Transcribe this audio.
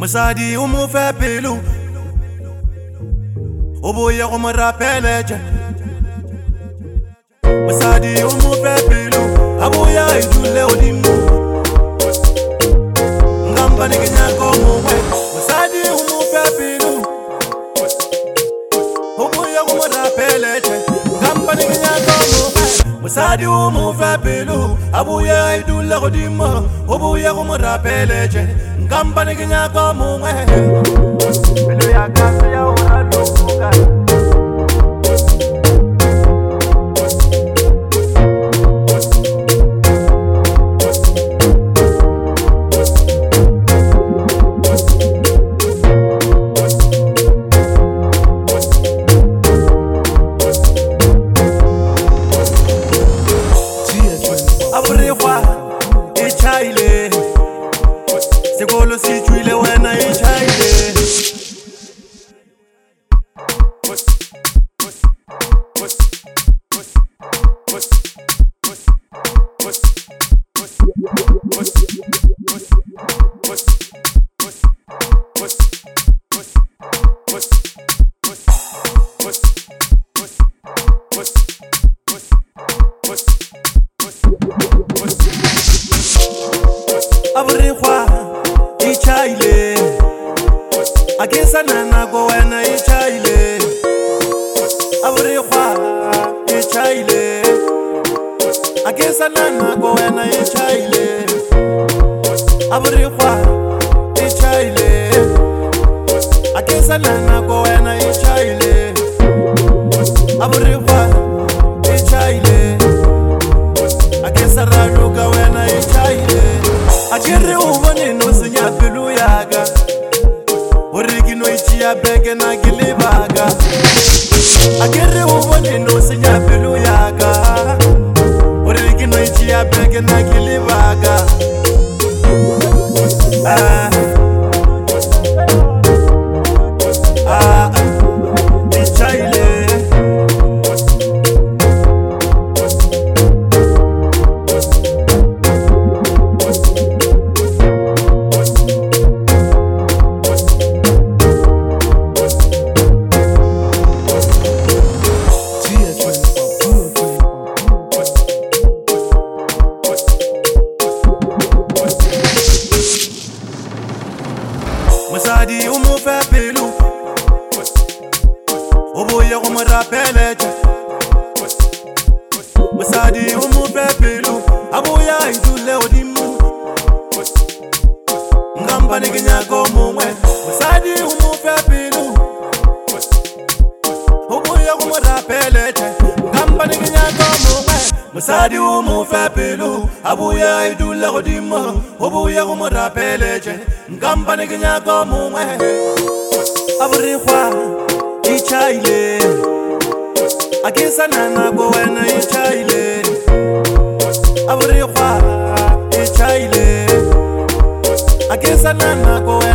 Mosadi o mo fe pelo o boya go mo rapeleje. Mosadi o mo fe pelo a boya idule odimo ngamba ne kenya ko mo we. Mosadi o mo fe pelo o boya go mo rapeleje ngamba ne kenya ko mo we. Mosadi o mo fe pelo a boya idule odimo o boya go mo rapeleje ngamba ne kenya ko mo we. Pelo ya casa ya ora lokuka Segolo si tuile wena ichaile. Abriwa ichaile agesa nana go wena ichaile. Abriwa ichaile agesa nana go wena ichaile. Abriwa ichaile agesa nana go wena ichaile. Abriwa ichaile agesa raluka wena ichaile. Akere ubone no sinya pelu yaga origi no ichi ya bege na gilibaga. Akere ubone no sinya pelu yaga origi no ichi ya bege na gilibaga. Ichaile Mosadi o mo fe pelo o boya go mo rapeleje. Mosadi o mo fe pelo a boya idule odimo ngamba ne kenya ko mo we. Mosadi o mo fe pelo o boya go mo rapeleje ngamba ne kenya ko mo we. Mosadi o mo fe pelo a boya idule odimo o boya go mo rapeleje ngamba ne kenya ko mo we. Abriwa ichaile agesa nana go wena ichaile. Abriwa ichaile agesa nana go